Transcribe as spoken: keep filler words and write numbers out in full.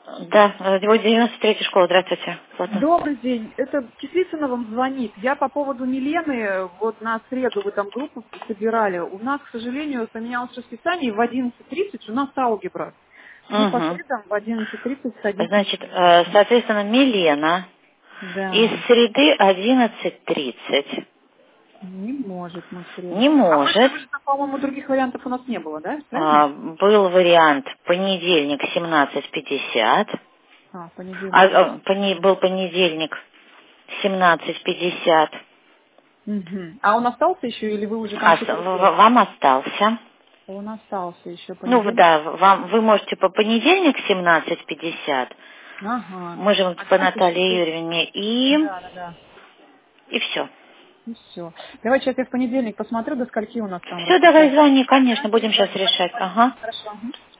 Да, девяносто третья школа, здравствуйте. Ладно. Добрый день. Это Кислицына вам звонит. Я по поводу Милены, вот на среду вы там группу собирали. У нас, к сожалению, поменялось расписание, в одиннадцать тридцать у нас алгебра. Мы по Угу. средам в одиннадцать тридцать садимся. Значит, э, соответственно, Милена из Да. среды одиннадцать тридцать Не может мы в среду. не А больше, может. больше, по-моему, других вариантов у нас не было, да? А, Правильно? был вариант понедельник семнадцать пятьдесят. А, А, понедельник. а, пони- был понедельник семнадцать пятьдесят. Угу. А он остался еще или вы уже там А с- что-то в- в- сделали? вам остался. Он остался еще Ну, в- понедельник. да, вам, вы можете по понедельник семнадцать пятьдесят. Ага. Мы же А по сейчас еще Наталье ты... Юрьевне и, Да, да, да. и все. И все. Давай сейчас я в понедельник посмотрю, до скольки у нас там Все, давай расписание. звони, Да? конечно, будем сейчас Звони, решать. звони. Ага. Хорошо. Мгм.